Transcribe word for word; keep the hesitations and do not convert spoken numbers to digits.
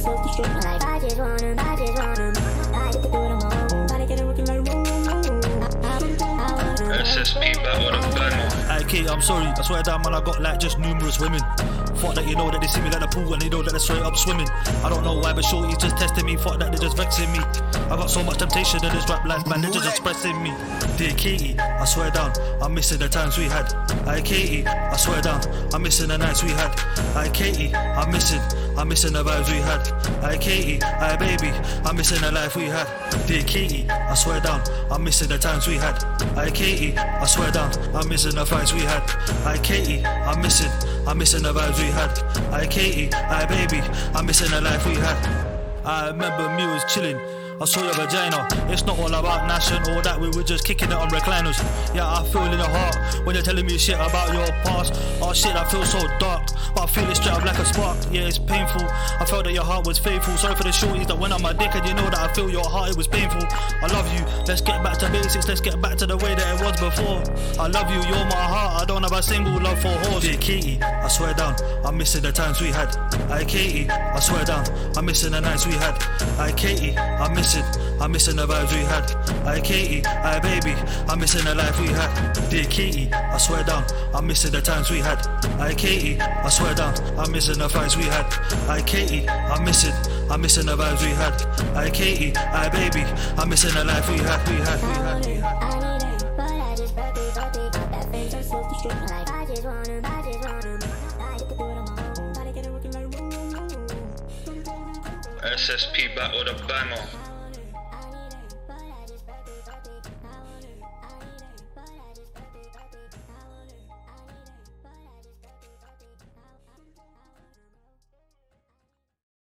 self-destruct. Like I just wanna, I just wanna, I just do them all. Body get it working like woo woo woo. S S P battle the banner. Hey Kate, I'm sorry, I swear down man, I got like just numerous women. Fuck that, you know that they see me like the pool and they know that they're straight up swimming. I don't know why, but shorty's just testing me. Fuck that, they're just vexing me. I got so much temptation in this rap life, man, they're just expressing me. Dear Katie, I swear down, I'm missing the times we had. Hey Katie, I swear down, I'm missing the nights we had. Hey Katie, I'm missing, I'm missing the vibes we had. Hey Katie, hey baby, I'm missing the life we had. Dear Katie, I swear down, I'm missing the times we had. Hey Katie, I swear down, I'm missing the fights we had. Hey Katie, I'm missing, I'm missing the vibes we had. Hey Katie, hey baby, I'm missing the life we had. I remember me was chilling, I saw your vagina. It's not all about Nash and all that, we were just kicking it on recliners. Yeah, I feel in the heart when you're telling me shit about your past. Oh shit, I feel so dark, but I feel it straight up like a spark. Yeah, it's painful, I felt that your heart was faithful. Sorry for the shorties that went on my dick, and you know that I feel your heart, it was painful. I love you, let's get back to basics, let's get back to the way that it was before. I love you, you're my heart, I don't have a single love for horse. Dear Katie, I swear down, I'm missing the times we had. Hey Katie, I swear down, I'm missing the nights we had. Hey Katie, I'm missing, I'm missing the vibes we had. Hey Katie, hey baby, I'm missing the life we had. Dear Katie, I swear down, I'm missing the times we had. Hey Katie, I swear down, I'm missing the fights we had. Hey Katie, I'm missing, I'm missing the vibes we had. Hey Katie, hey baby, I'm missing the life we had, we had, we had, we had. I need it, but I just broke it, broke it. Got that face of self-destruct. Like I just wanna, I just wanna, I just do them all. Body get it working like woo woo woo. S S P battle the banner.